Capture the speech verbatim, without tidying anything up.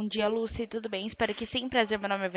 Bom dia, Lucy, tudo bem? Espero que sim. Prazer, meu nome é